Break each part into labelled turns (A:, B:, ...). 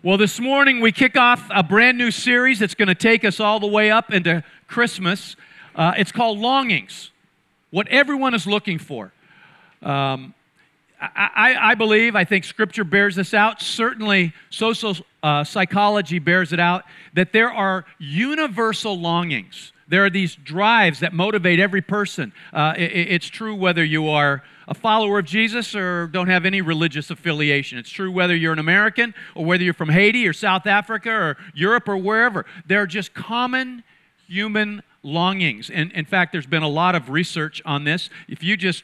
A: Well, this morning we kick off a brand new series that's going to take us all the way up into Christmas. It's called Longings, what everyone is looking for. I believe, I think Scripture bears this out, certainly social psychology bears it out, that there are universal longings. There are these drives that motivate every person. It's true whether you are a follower of Jesus or don't have any religious affiliation. It's true whether you're an American or whether you're from Haiti or South Africa or Europe or wherever. They're just common human longings. And in fact, there's been a lot of research on this. If you just,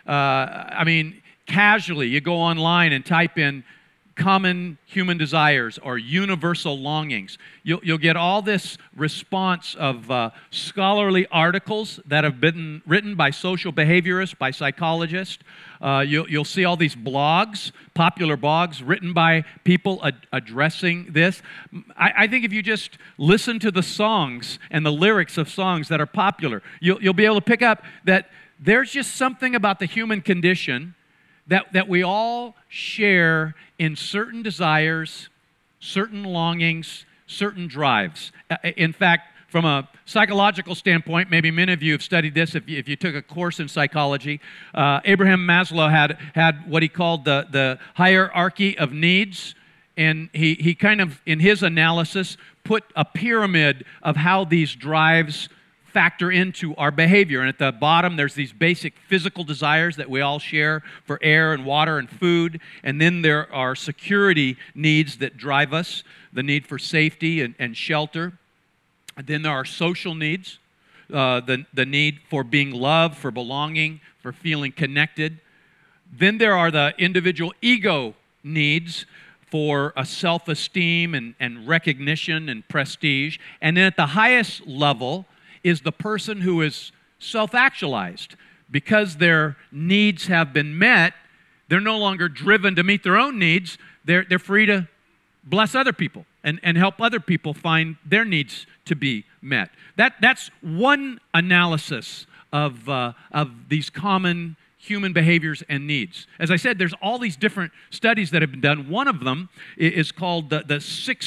A: casually, you go online and type in common human desires or universal longings, you'll get all this response of scholarly articles that have been written by social behaviorists, by psychologists. You'll see all these blogs, popular blogs written by people addressing this. I think if you just listen to the songs and the lyrics of songs that are popular, you'll be able to pick up that there's just something about the human condition that we all share in certain desires, certain longings, certain drives. In fact, from a psychological standpoint, maybe many of you have studied this if you took a course in psychology. Abraham Maslow had what he called the hierarchy of needs, and he kind of, in his analysis, put a pyramid of how these drives factor into our behavior. And at the bottom, there's these basic physical desires that we all share for air and water and food. And then there are security needs that drive us, the need for safety and shelter. And then there are social needs, the need for being loved, for belonging, for feeling connected. Then there are the individual ego needs for a self-esteem and recognition and prestige. And then at the highest level is the person who is self-actualized. Because their needs have been met, they're no longer driven to meet their own needs. They're free to bless other people and help other people find their needs to be met. That's one analysis of these common human behaviors and needs. As I said, there's all these different studies that have been done. One of them is called the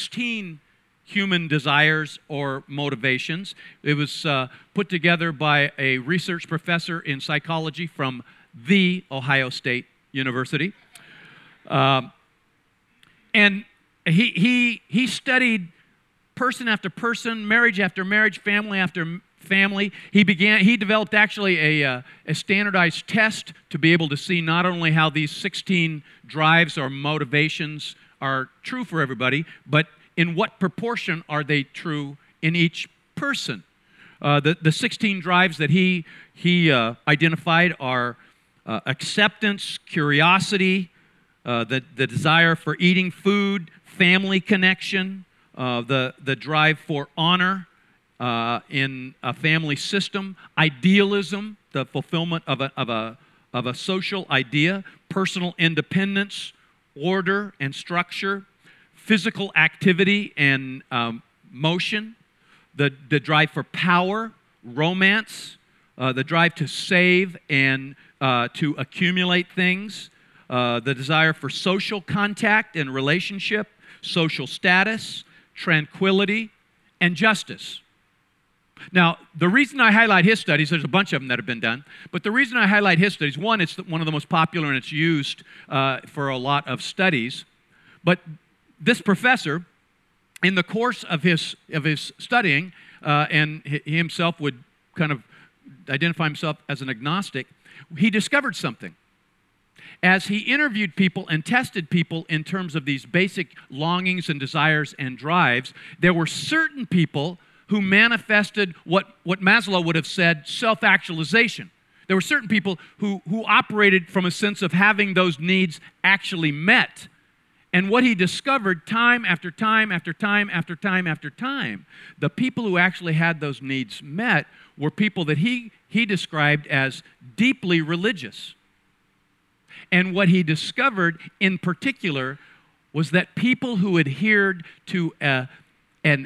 A: 16 human desires or motivations. It was put together by a research professor in psychology from The Ohio State University. And he studied person after person, marriage after marriage, family after family. He developed actually a standardized test to be able to see not only how these 16 drives or motivations are true for everybody, but in what proportion are they true in each person. The 16 drives that he identified are acceptance, curiosity, the desire for eating food, family connection, the drive for honor in a family system, idealism, the fulfillment of a social idea, personal independence, order and structure, physical activity and motion, the drive for power, romance, the drive to save and to accumulate things, the desire for social contact and relationship, social status, tranquility, and justice. Now, the reason I highlight his studies, there's a bunch of them that have been done, but the reason I highlight his studies, one, it's one of the most popular and it's used for a lot of studies, but this professor, in the course of his studying, and he himself would kind of identify himself as an agnostic, he discovered something. As he interviewed people and tested people in terms of these basic longings and desires and drives, there were certain people who manifested what Maslow would have said self-actualization. There were certain people who operated from a sense of having those needs actually met. And what he discovered time after time after time after time after time, the people who actually had those needs met were people that he described as deeply religious. And what he discovered in particular was that people who adhered to an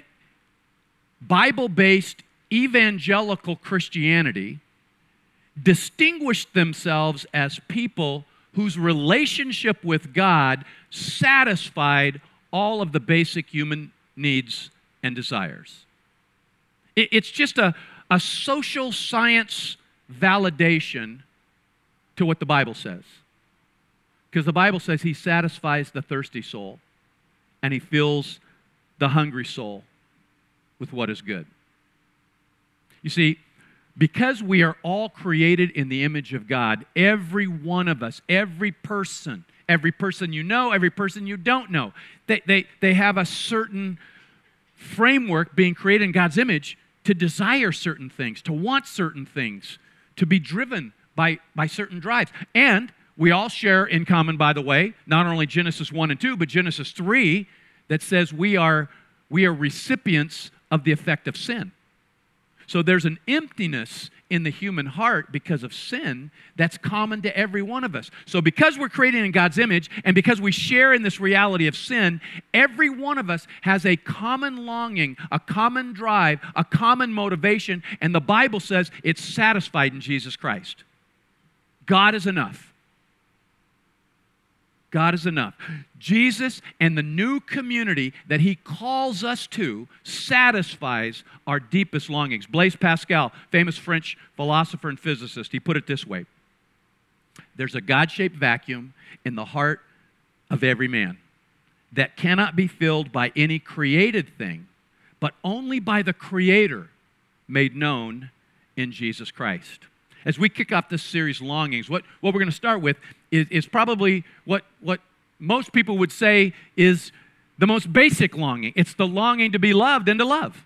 A: Bible-based evangelical Christianity distinguished themselves as people whose relationship with God satisfied all of the basic human needs and desires. It's just a social science validation to what the Bible says. Because the Bible says he satisfies the thirsty soul and he fills the hungry soul with what is good. You see, because we are all created in the image of God, every one of us, every person you know, every person you don't know, they have a certain framework being created in God's image to desire certain things, to want certain things, to be driven by certain drives. And we all share in common, by the way, not only Genesis 1 and 2, but Genesis 3, that says we are recipients of the effect of sin. So there's an emptiness in the human heart because of sin that's common to every one of us. So because we're created in God's image and because we share in this reality of sin, every one of us has a common longing, a common drive, a common motivation, and the Bible says it's satisfied in Jesus Christ. God is enough. God is enough. Jesus and the new community that he calls us to satisfies our deepest longings. Blaise Pascal, famous French philosopher and physicist, he put it this way: there's a God-shaped vacuum in the heart of every man that cannot be filled by any created thing, but only by the Creator made known in Jesus Christ. As we kick off this series, Longings, what we're going to start with is probably what most people would say is the most basic longing. It's the longing to be loved and to love.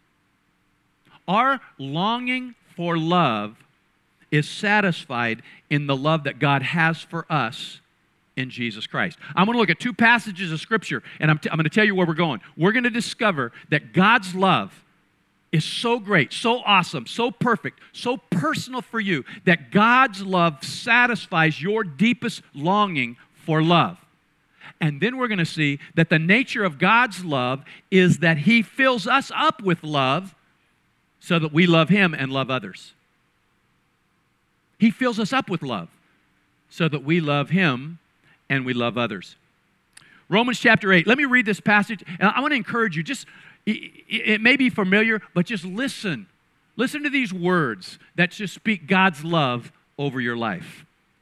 A: Our longing for love is satisfied in the love that God has for us in Jesus Christ. I'm going to look at two passages of Scripture, and I'm going to tell you where we're going. We're going to discover that God's love is so great, so awesome, so perfect, so personal for you, that God's love satisfies your deepest longing for love. And then we're going to see that the nature of God's love is that he fills us up with love so that we love him and love others. He fills us up with love so that we love him and we love others. Romans chapter 8. Let me read this passage, and I want to encourage you, it may be familiar, but just listen. Listen to these words that just speak God's love over your life.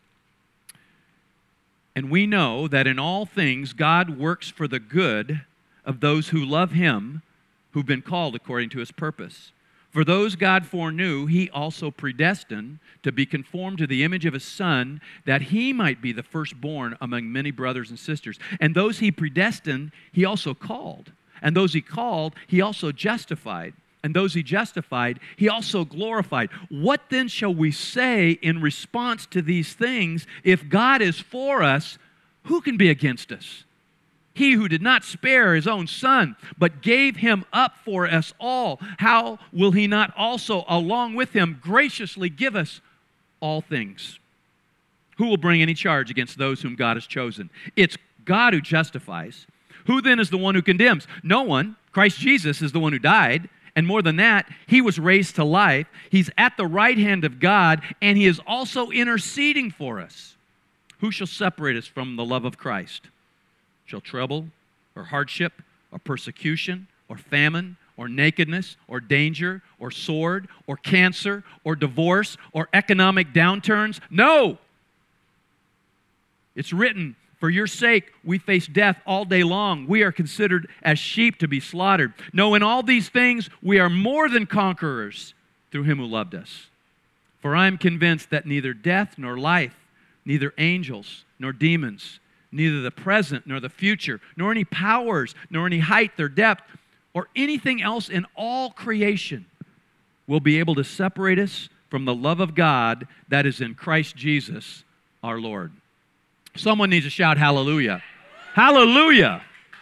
A: And we know that in all things God works for the good of those who love him, who've been called according to his purpose. For those God foreknew, he also predestined to be conformed to the image of his Son, that he might be the firstborn among many brothers and sisters. And those he predestined, he also called. And those he called, he also justified. And those he justified, he also glorified. What then shall we say in response to these things? If God is for us, who can be against us? He who did not spare his own Son, but gave him up for us all, how will he not also, along with him, graciously give us all things? Who will bring any charge against those whom God has chosen? It's God who justifies. Who then is the one who condemns? No one. Christ Jesus is the one who died. And more than that, he was raised to life. He's at the right hand of God, and he is also interceding for us. Who shall separate us from the love of Christ? Shall trouble, or hardship, or persecution, or famine, or nakedness, or danger, or sword, or cancer, or divorce, or economic downturns? No! It's written, for your sake we face death all day long. We are considered as sheep to be slaughtered. No, in all these things we are more than conquerors through him who loved us. For I am convinced that neither death nor life, neither angels nor demons, neither the present nor the future, nor any powers, nor any height or depth, or anything else in all creation will be able to separate us from the love of God that is in Christ Jesus our Lord. Someone needs to shout hallelujah. Hallelujah.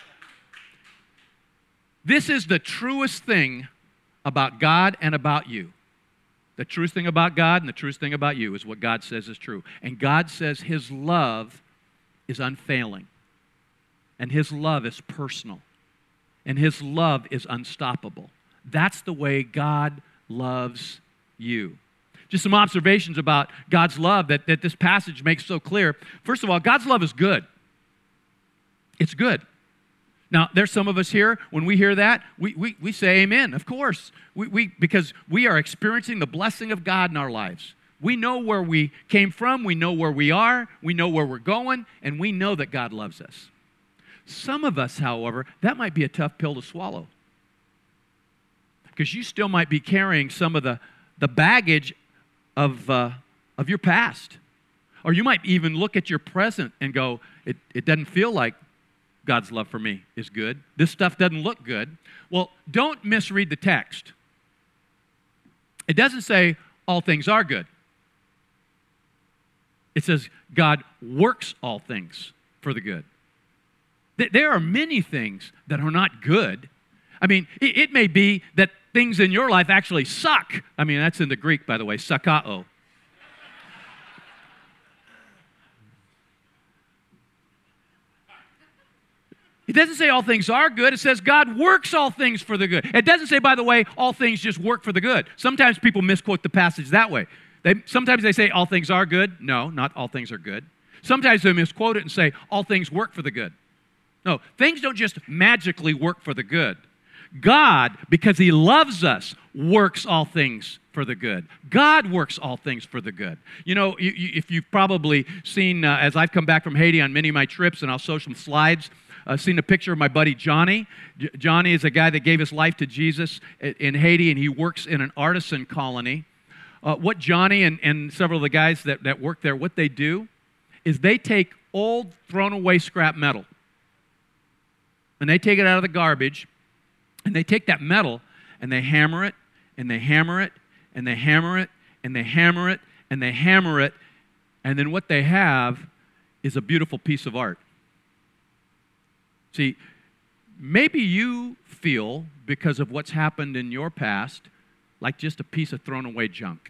A: This is the truest thing about God and about you. The truest thing about God and the truest thing about you is what God says is true. And God says his love is unfailing. And his love is personal. And his love is unstoppable. That's the way God loves you. Just some observations about God's love that this passage makes so clear. First of all, God's love is good. It's good. Now, there's some of us here, when we hear that, we say amen, of course, because we are experiencing the blessing of God in our lives. We know where we came from, we know where we are, we know where we're going, and we know that God loves us. Some of us, however, that might be a tough pill to swallow, because you still might be carrying some of the baggage of your past. Or you might even look at your present and go, it doesn't feel like God's love for me is good. This stuff doesn't look good. Well, don't misread the text. It doesn't say all things are good. It says God works all things for the good. There are many things that are not good. I mean, it may be that things in your life actually suck. I mean, that's in the Greek, by the way, sakao. It doesn't say all things are good. It says God works all things for the good. It doesn't say, by the way, all things just work for the good. Sometimes people misquote the passage that way. Sometimes they say all things are good. No, not all things are good. Sometimes they misquote it and say all things work for the good. No, things don't just magically work for the good. God, because He loves us, works all things for the good. God works all things for the good. You know, if you've probably seen, as I've come back from Haiti on many of my trips, and I'll show some slides, seen a picture of my buddy Johnny. Johnny is a guy that gave his life to Jesus in Haiti, and he works in an artisan colony. What Johnny and several of the guys that work there, what they do is they take old, thrown-away scrap metal, and they take it out of the garbage, and they take that metal, and they hammer it, and they hammer it, and they hammer it, and they hammer it, and they hammer it, and then what they have is a beautiful piece of art. See, maybe you feel, because of what's happened in your past, like just a piece of thrown-away junk.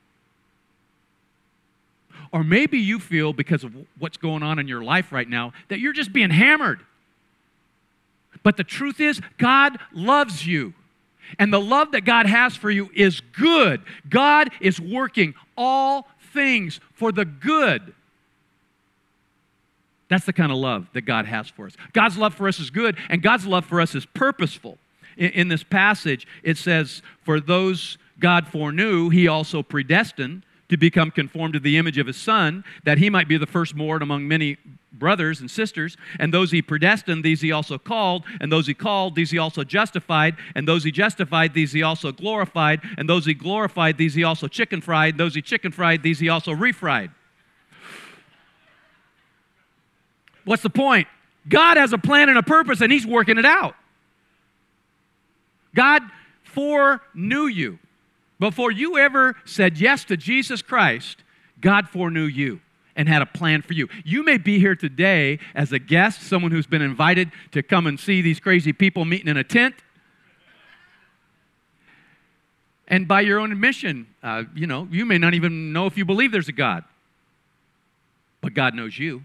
A: Or maybe you feel, because of what's going on in your life right now, that you're just being hammered. But the truth is, God loves you. And the love that God has for you is good. God is working all things for the good. That's the kind of love that God has for us. God's love for us is good, and God's love for us is purposeful. In this passage, it says, for those God foreknew, He also predestined to become conformed to the image of His Son, that He might be the firstborn among many brothers and sisters. And those He predestined, these He also called. And those He called, these He also justified. And those He justified, these He also glorified. And those He glorified, these He also chicken-fried. Those He chicken-fried, these He also refried. What's the point? God has a plan and a purpose, and He's working it out. God foreknew you. Before you ever said yes to Jesus Christ, God foreknew you and had a plan for you. You may be here today as a guest, someone who's been invited to come and see these crazy people meeting in a tent. And by your own admission, you may not even know if you believe there's a God. But God knows you.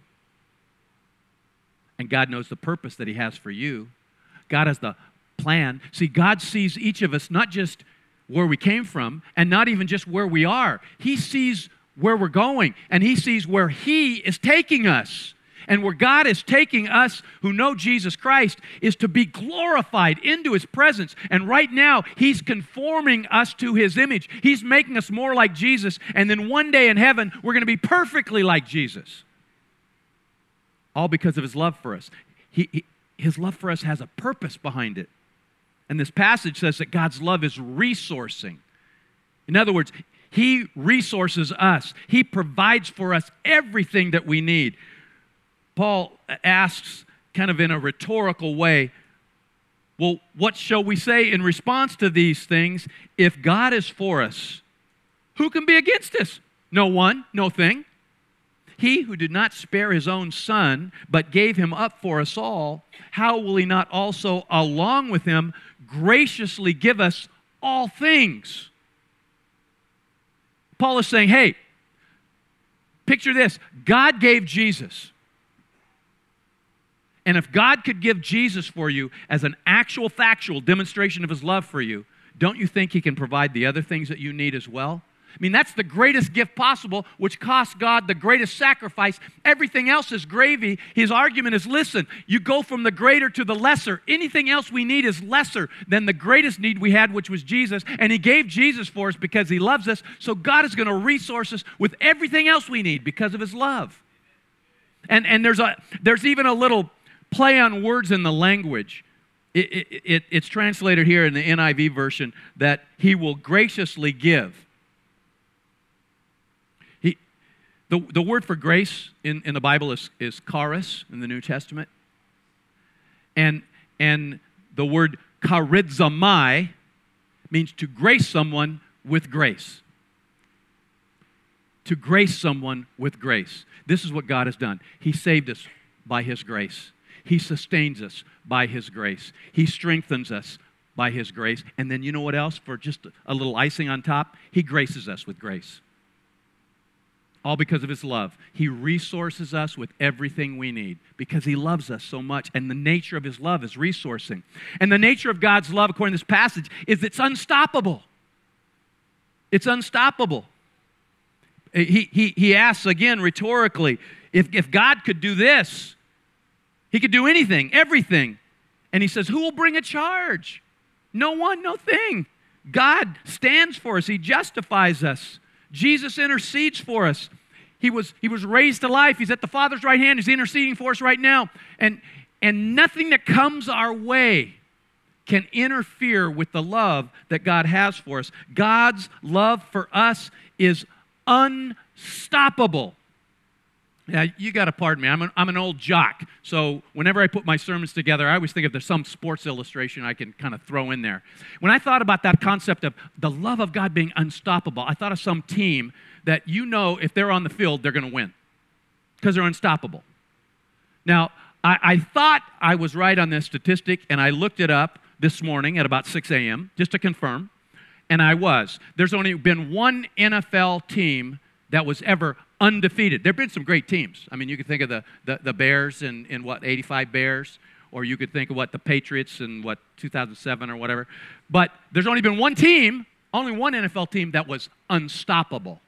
A: And God knows the purpose that He has for you. God has the plan. See, God sees each of us not just where we came from and not even just where we are. He sees where we're going, and He sees where He is taking us. And where God is taking us who know Jesus Christ is to be glorified into His presence. And right now, He's conforming us to His image. He's making us more like Jesus. And then one day in heaven, we're going to be perfectly like Jesus. All because of His love for us. His love for us has a purpose behind it. And this passage says that God's love is resourcing. In other words, He resources us. He provides for us everything that we need. Paul asks, kind of in a rhetorical way, well, what shall we say in response to these things? If God is for us, who can be against us? No one, no thing. He who did not spare His own Son, but gave Him up for us all, how will He not also, along with Him, graciously give us all things? Paul is saying, hey, picture this. God gave Jesus. And if God could give Jesus for you as an actual, factual demonstration of His love for you, don't you think He can provide the other things that you need as well? I mean, that's the greatest gift possible, which cost God the greatest sacrifice. Everything else is gravy. His argument is, listen, you go from the greater to the lesser. Anything else we need is lesser than the greatest need we had, which was Jesus. And he gave Jesus for us because he loves us. So God is going to resource us with everything else we need because of his love. And there's even a little play on words in the language. It's translated here in the NIV version that he will graciously give. The word for grace in the Bible is charis in the New Testament. And the word charizomai means to grace someone with grace. To grace someone with grace. This is what God has done. He saved us by his grace. He sustains us by his grace. He strengthens us by his grace. And then you know what else? For just a little icing on top, he graces us with grace. All because of his love. He resources us with everything we need because he loves us so much. And the nature of his love is resourcing. And the nature of God's love, according to this passage, is it's unstoppable. It's unstoppable. He asks again rhetorically, if God could do this, he could do anything, everything. And he says, who will bring a charge? No one, no thing. God stands for us. He justifies us. Jesus intercedes for us. He was raised to life. He's at the Father's right hand. He's interceding for us right now. And nothing that comes our way can interfere with the love that God has for us. God's love for us is unstoppable. Now, you got to pardon me. I'm an old jock. So whenever I put my sermons together, I always think if there's some sports illustration I can kind of throw in there. When I thought about that concept of the love of God being unstoppable, I thought of some team that you know if they're on the field, they're going to win because they're unstoppable. Now, I thought I was right on this statistic, and I looked it up this morning at about 6 a.m. just to confirm, and I was. There's only been one NFL team that was ever undefeated. There have been some great teams. I mean, you could think of the Bears in 85 Bears, or you could think of the Patriots in 2007 or whatever. But there's only been one team, only one NFL team that was unstoppable.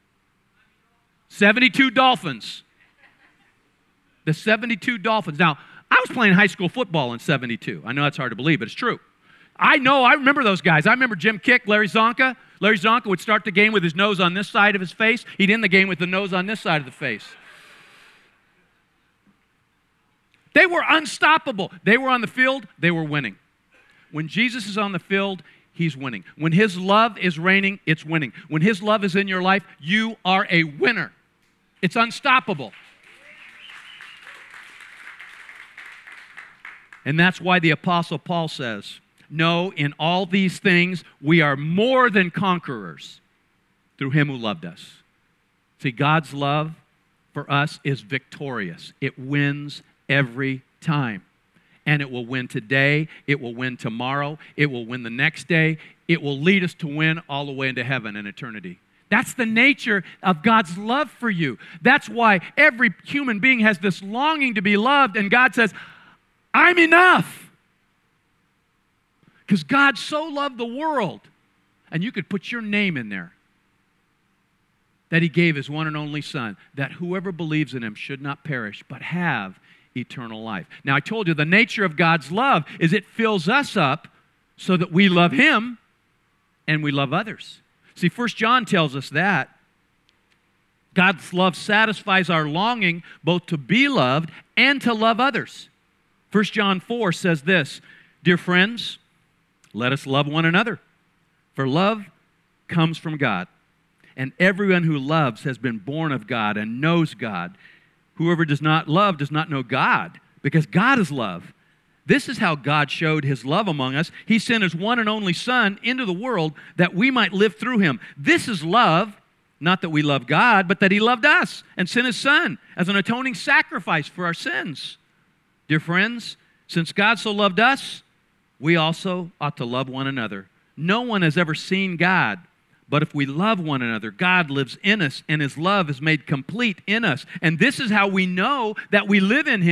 A: 72 Dolphins. The 72 Dolphins. Now, I was playing high school football in 72. I know that's hard to believe, but it's true. I remember those guys. I remember Jim Kick, Larry Zonka. Larry Zonka would start the game with his nose on this side of his face. He'd end the game with the nose on this side of the face. They were unstoppable. They were on the field, they were winning. When Jesus is on the field, he's winning. When his love is reigning, it's winning. When his love is in your life, you are a winner. It's unstoppable. And that's why the Apostle Paul says, no, in all these things, we are more than conquerors through him who loved us. See, God's love for us is victorious. It wins every time. And it will win today. It will win tomorrow. It will win the next day. It will lead us to win all the way into heaven and eternity. That's the nature of God's love for you. That's why every human being has this longing to be loved, and God says, I'm enough. Because God so loved the world, and you could put your name in there, that he gave his one and only Son, that whoever believes in him should not perish, but have eternal life. Now, I told you the nature of God's love is it fills us up so that we love him and we love others. See, 1 John tells us that. God's love satisfies our longing both to be loved and to love others. 1 John 4 says this, dear friends, let us love one another, for love comes from God. And everyone who loves has been born of God and knows God. Whoever does not love does not know God, because God is love. This is how God showed his love among us. He sent his one and only Son into the world that we might live through him. This is love, not that we love God, but that he loved us and sent his Son as an atoning sacrifice for our sins. Dear friends, since God so loved us, we also ought to love one another. No one has ever seen God, but if we love one another, God lives in us, and his love is made complete in us. And this is how we know that we live in him.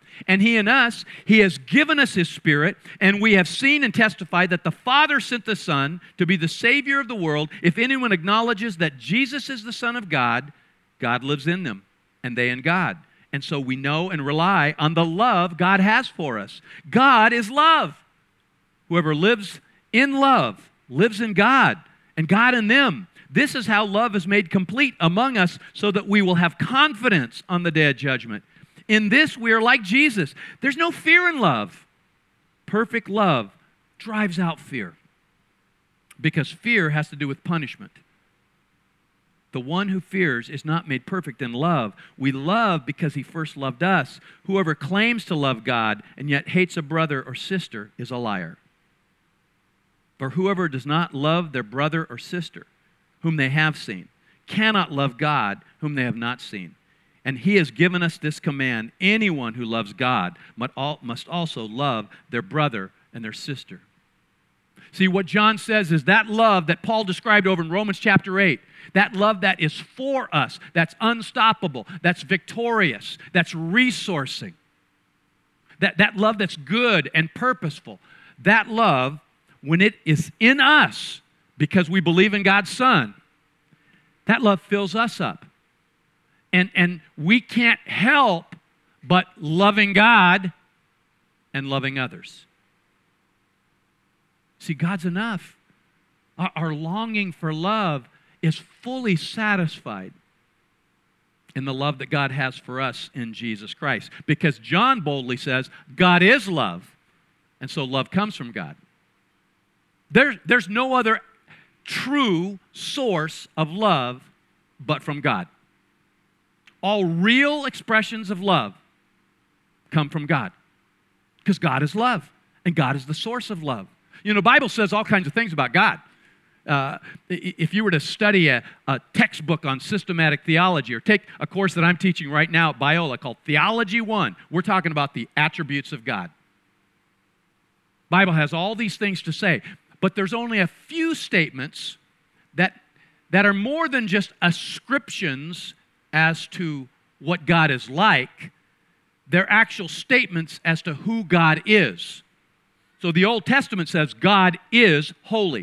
A: and He in us. He has given us His Spirit, and we have seen and testified that the Father sent the Son to be the Savior of the world. If anyone acknowledges that Jesus is the Son of God, God lives in them, and they in God. And so we know and rely on the love God has for us. God is love. Whoever lives in love lives in God, and God in them. This is how love is made complete among us, so that we will have confidence on the day of judgment. In this, we are like Jesus. There's no fear in love. Perfect love drives out fear, because fear has to do with punishment. The one who fears is not made perfect in love. We love because He first loved us. Whoever claims to love God and yet hates a brother or sister is a liar. For whoever does not love their brother or sister, whom they have seen, cannot love God, whom they have not seen. And He has given us this command: anyone who loves God must also love their brother and their sister. See, what John says is that love that Paul described over in Romans chapter 8, that love that is for us, that's unstoppable, that's victorious, that's resourcing, that love that's good and purposeful, that love, when it is in us because we believe in God's Son, that love fills us up. And we can't help but loving God and loving others. See, God's enough. Our longing for love is fully satisfied in the love that God has for us in Jesus Christ. Because John boldly says, God is love, and so love comes from God. There's no other true source of love but from God. All real expressions of love come from God, because God is love, and God is the source of love. You know, the Bible says all kinds of things about God. If you were to study a textbook on systematic theology, or take a course that I'm teaching right now at Biola called Theology 1, we're talking about the attributes of God. The Bible has all these things to say, but there's only a few statements that are more than just ascriptions as to what God is like. They're actual statements as to who God is. So the Old Testament says God is holy.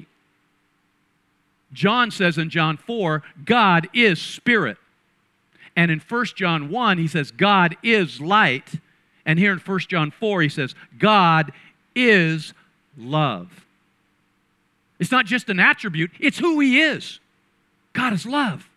A: John says in John 4, God is spirit. And in 1 John 1, he says God is light. And here in 1 John 4, he says God is love. It's not just an attribute, it's who He is. God is love.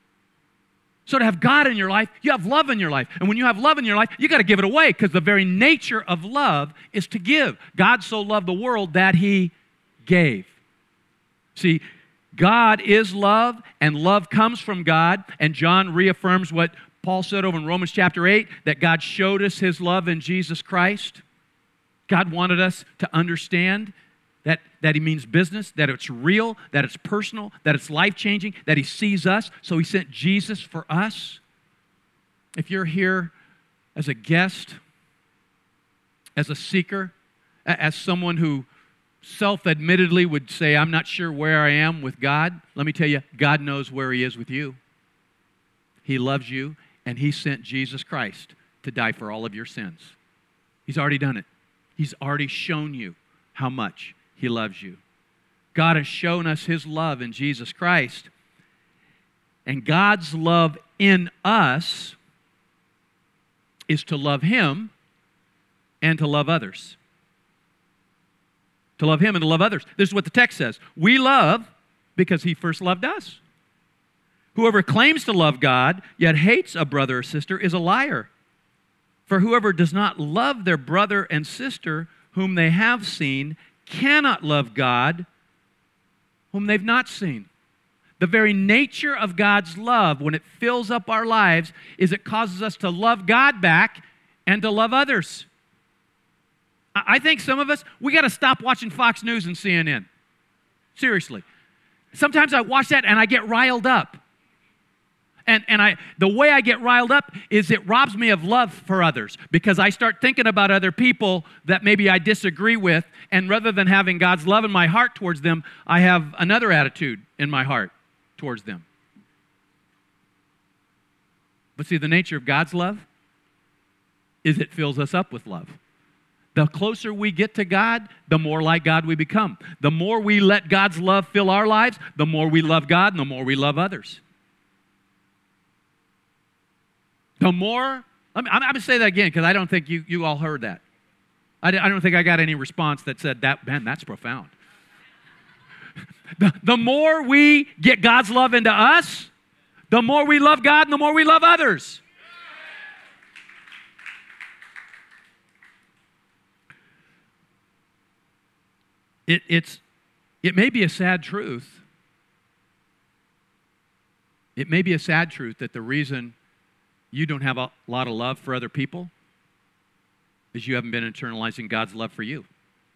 A: So to have God in your life, you have love in your life. And when you have love in your life, you got to give it away, because the very nature of love is to give. God so loved the world that He gave. See, God is love, and love comes from God. And John reaffirms what Paul said over in Romans chapter 8, that God showed us His love in Jesus Christ. God wanted us to understand that He means business, that it's real, that it's personal, that it's life-changing, that He sees us, so He sent Jesus for us. If you're here as a guest, as a seeker, as someone who self-admittedly would say, I'm not sure where I am with God, let me tell you, God knows where He is with you. He loves you, and He sent Jesus Christ to die for all of your sins. He's already done it. He's already shown you how much He loves you. God has shown us His love in Jesus Christ. And God's love in us is to love Him and to love others. To love Him and to love others. This is what the text says. We love because He first loved us. Whoever claims to love God yet hates a brother or sister is a liar. For whoever does not love their brother and sister whom they have seen cannot love God whom they've not seen. The very nature of God's love, when it fills up our lives, is it causes us to love God back and to love others. I think some of us, we got to stop watching Fox News and CNN. Seriously. Sometimes I watch that and I get riled up. And the way I get riled up is it robs me of love for others, because I start thinking about other people that maybe I disagree with, and rather than having God's love in my heart towards them, I have another attitude in my heart towards them. But see, the nature of God's love is it fills us up with love. The closer we get to God, the more like God we become. The more we let God's love fill our lives, the more we love God and the more we love others. The more, I'm going to say that again because I don't think you all heard that. I don't think I got any response that said, man, that's profound. The more we get God's love into us, the more we love God and the more we love others. It may be a sad truth. It may be a sad truth that the reason you don't have a lot of love for other people is you haven't been internalizing God's love for you.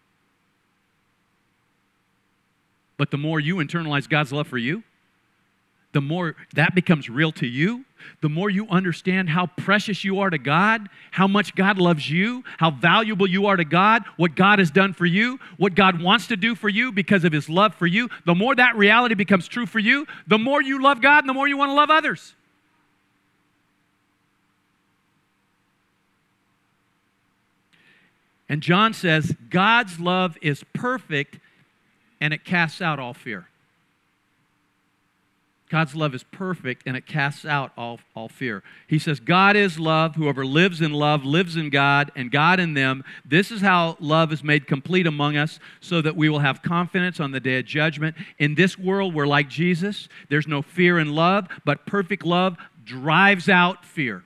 A: But the more you internalize God's love for you, the more that becomes real to you, the more you understand how precious you are to God, how much God loves you, how valuable you are to God, what God has done for you, what God wants to do for you because of His love for you, the more that reality becomes true for you, the more you love God and the more you want to love others. And John says, God's love is perfect and it casts out all fear. God's love is perfect and it casts out all fear. He says, God is love. Whoever lives in love lives in God and God in them. This is how love is made complete among us so that we will have confidence on the day of judgment. In this world, we're like Jesus. There's no fear in love, but perfect love drives out fear.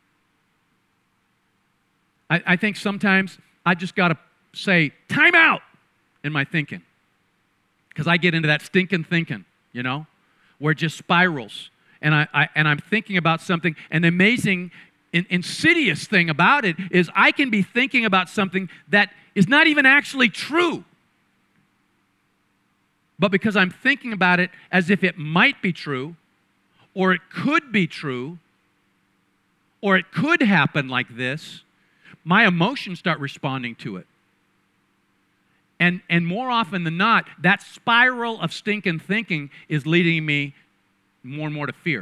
A: I think sometimes I just got to say, time out in my thinking. Because I get into that stinking thinking, where it just spirals. And I'm thinking about something. And the amazing, insidious thing about it is I can be thinking about something that is not even actually true. But because I'm thinking about it as if it might be true, or it could be true, or it could happen like this, my emotions start responding to it. And more often than not, that spiral of stinking thinking is leading me more and more to fear.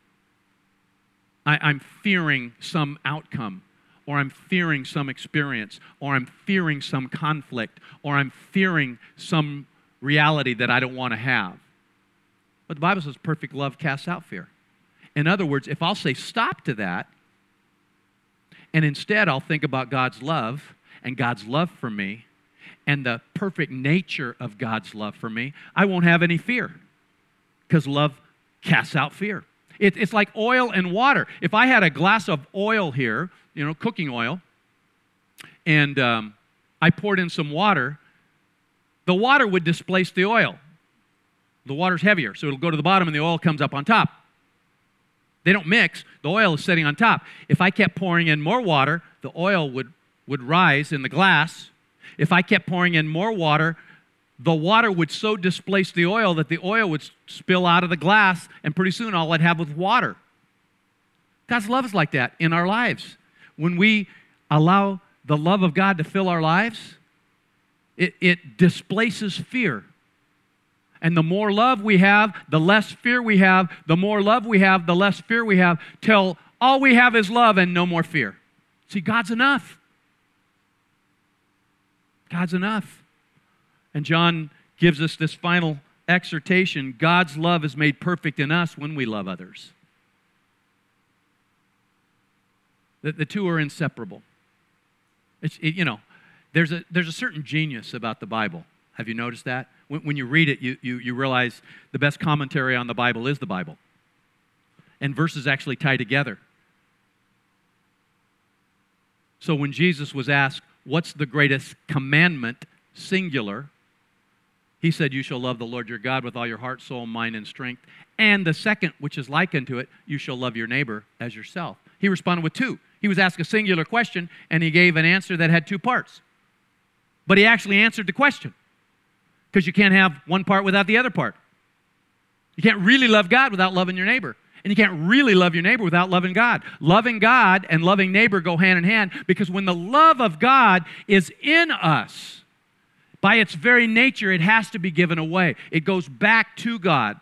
A: I'm fearing some outcome, or I'm fearing some experience, or I'm fearing some conflict, or I'm fearing some reality that I don't want to have. But the Bible says perfect love casts out fear. In other words, if I'll say stop to that, and instead I'll think about God's love and God's love for me, and the perfect nature of God's love for me, I won't have any fear because love casts out fear. It's like oil and water. If I had a glass of oil here, cooking oil, and I poured in some water, the water would displace the oil. The water's heavier, so it'll go to the bottom and the oil comes up on top. They don't mix. The oil is sitting on top. If I kept pouring in more water, the oil would rise in the glass. If I kept pouring in more water, the water would so displace the oil that the oil would spill out of the glass, and pretty soon all I'd have was water. God's love is like that in our lives. When we allow the love of God to fill our lives, it displaces fear. And the more love we have, the less fear we have. The more love we have, the less fear we have, till all we have is love and no more fear. See, God's enough. God's enough. And John gives us this final exhortation. God's love is made perfect in us when we love others. The two are inseparable. There's a certain genius about the Bible. Have you noticed that? When you read it, you realize the best commentary on the Bible is the Bible. And verses actually tie together. So when Jesus was asked, what's the greatest commandment, singular? He said, you shall love the Lord your God with all your heart, soul, mind, and strength. And the second, which is like unto it, you shall love your neighbor as yourself. He responded with two. He was asked a singular question, and he gave an answer that had two parts. But he actually answered the question. Because you can't have one part without the other part. You can't really love God without loving your neighbor. And you can't really love your neighbor without loving God. Loving God and loving neighbor go hand in hand, because when the love of God is in us, by its very nature, it has to be given away. It goes back to God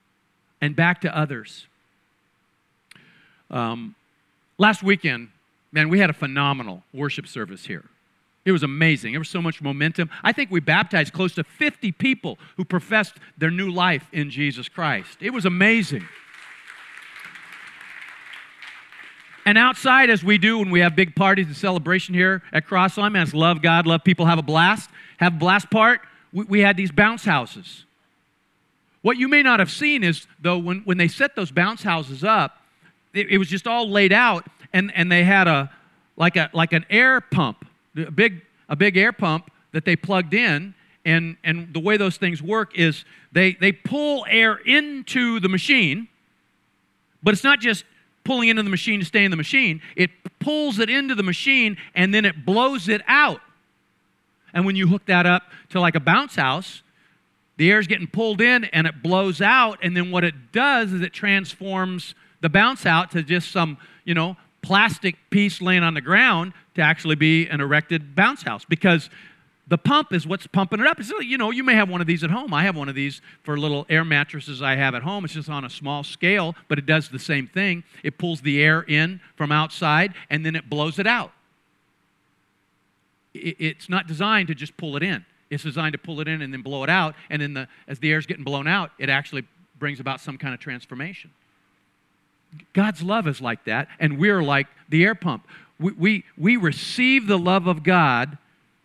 A: and back to others. Last weekend, Man, we had a phenomenal worship service here. It was amazing. There was so much momentum. I think we baptized close to 50 people who professed their new life in Jesus Christ. It was amazing. And outside, as we do when we have big parties and celebration here at Crossline, man, it's love God, love people, have a blast. Have a blast part, we had these bounce houses. What you may not have seen is, though, when they set those bounce houses up, it was just all laid out, and they had like an air pump, a big air pump that they plugged in, and the way those things work is they pull air into the machine, but it's not just pulling into the machine to stay in the machine. It pulls it into the machine, and then it blows it out. And when you hook that up to like a bounce house, the air is getting pulled in, and it blows out, and then what it does is it transforms the bounce out to just some, plastic piece laying on the ground to actually be an erected bounce house, because the pump is what's pumping it up. It's, you may have one of these at home. I have one of these for little air mattresses I have at home. It's just on a small scale, but it does the same thing. It pulls the air in from outside, and then it blows it out. It's not designed to just pull it in. It's designed to pull it in and then blow it out, and then as the air is getting blown out, it actually brings about some kind of transformation. God's love is like that, and we're like the air pump. We receive the love of God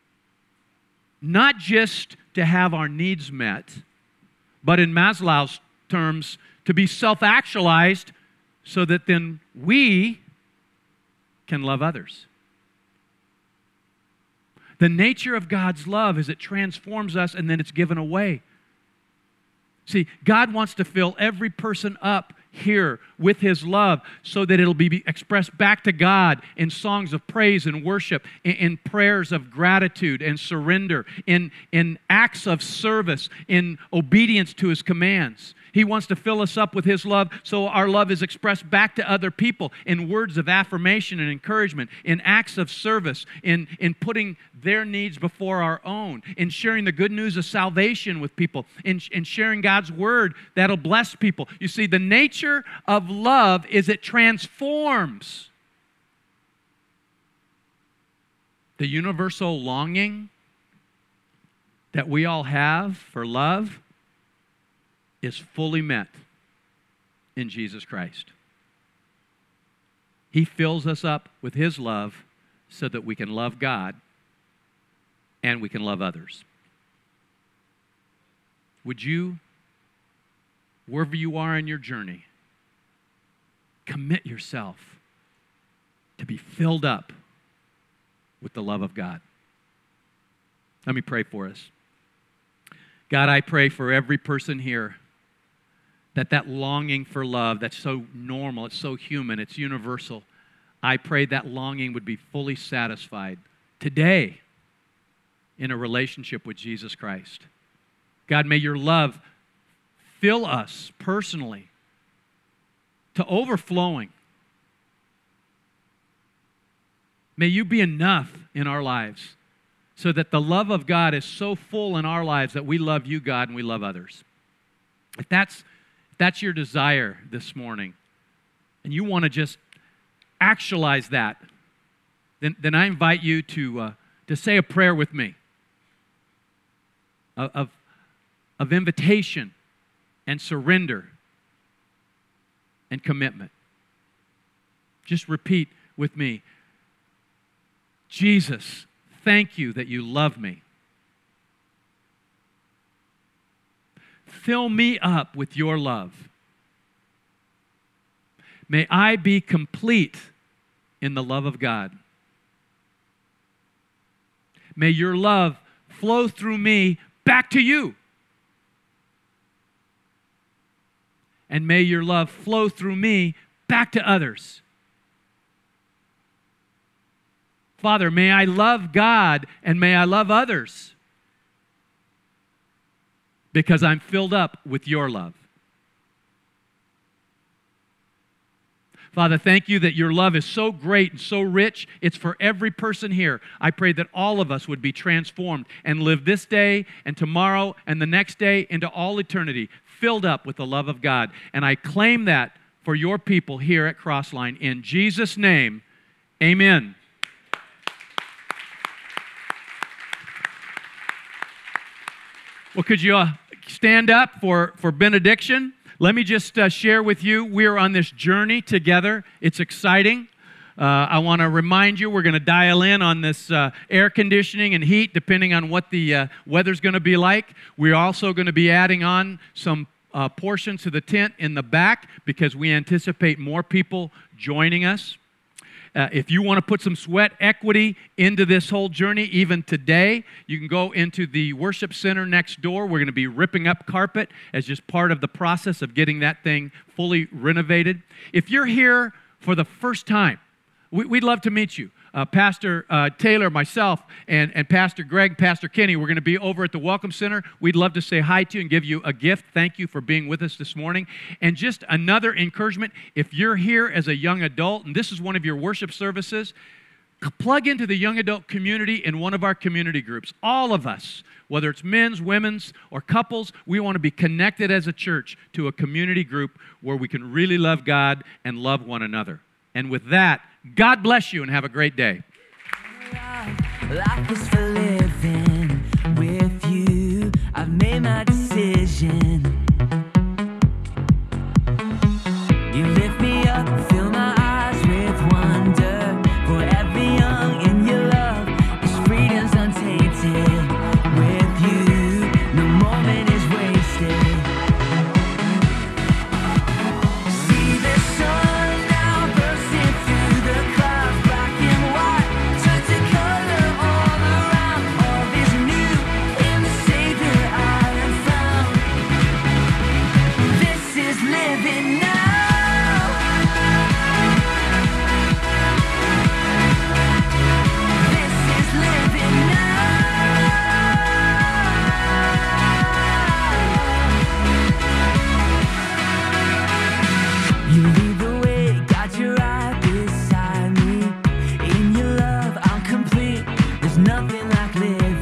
A: not just to have our needs met, but in Maslow's terms, to be self-actualized so that then we can love others. The nature of God's love is it transforms us and then it's given away. See, God wants to fill every person up here with His love so that it'll be expressed back to God in songs of praise and worship, in prayers of gratitude and surrender, in acts of service, in obedience to His commands. He wants to fill us up with His love so our love is expressed back to other people in words of affirmation and encouragement, in acts of service, in putting their needs before our own, in sharing the good news of salvation with people, in sharing God's word that'll bless people. You see, the nature of love is it transforms. The universal longing that we all have for love is fully met in Jesus Christ. He fills us up with His love so that we can love God and we can love others. Would you, wherever you are in your journey, commit yourself to be filled up with the love of God? Let me pray for us. God, I pray for every person here that longing for love that's so normal, it's so human, it's universal. I pray that longing would be fully satisfied today in a relationship with Jesus Christ. God, may your love fill us personally to overflowing. May you be enough in our lives so that the love of God is so full in our lives that we love you, God, and we love others. If that's your desire this morning, and you want to just actualize that, then I invite you to say a prayer with me of invitation and surrender and commitment. Just repeat with me. Jesus, thank you that you love me. Fill me up with your love. May I be complete in the love of God. May your love flow through me back to you. And may your love flow through me back to others. Father, may I love God and may I love others because I'm filled up with your love. Father, thank you that your love is so great and so rich. It's for every person here. I pray that all of us would be transformed and live this day and tomorrow and the next day into all eternity, filled up with the love of God. And I claim that for your people here at Crossline. In Jesus' name, Amen. Well, could you stand up for benediction? Let me just share with you, we are on this journey together. It's exciting. I want to remind you, we're going to dial in on this air conditioning and heat, depending on what the weather's going to be like. We're also going to be adding on some portions to the tent in the back because we anticipate more people joining us. If you want to put some sweat equity into this whole journey, even today, you can go into the worship center next door. We're going to be ripping up carpet as just part of the process of getting that thing fully renovated. If you're here for the first time, we'd love to meet you. Pastor Taylor, myself, and Pastor Greg, Pastor Kenny, we're going to be over at the Welcome Center. We'd love to say hi to you and give you a gift. Thank you for being with us this morning. And just another encouragement, if you're here as a young adult, and this is one of your worship services, plug into the young adult community in one of our community groups. All of us, whether it's men's, women's, or couples, we want to be connected as a church to a community group where we can really love God and love one another. And with that, God bless you and have a great day.
B: Life is for living with you. I've made my decision. You lift me up, fill my eyes with wonder. Forever young in your love, this freedom's untainted. With you, no moment is wasted. See the sun now bursting through the clouds, black and white, turn to color all around. All is new in the Savior I have found. This is living now. This is living now. You lead the way, got you right beside me. In your love, I'm complete. There's nothing like living.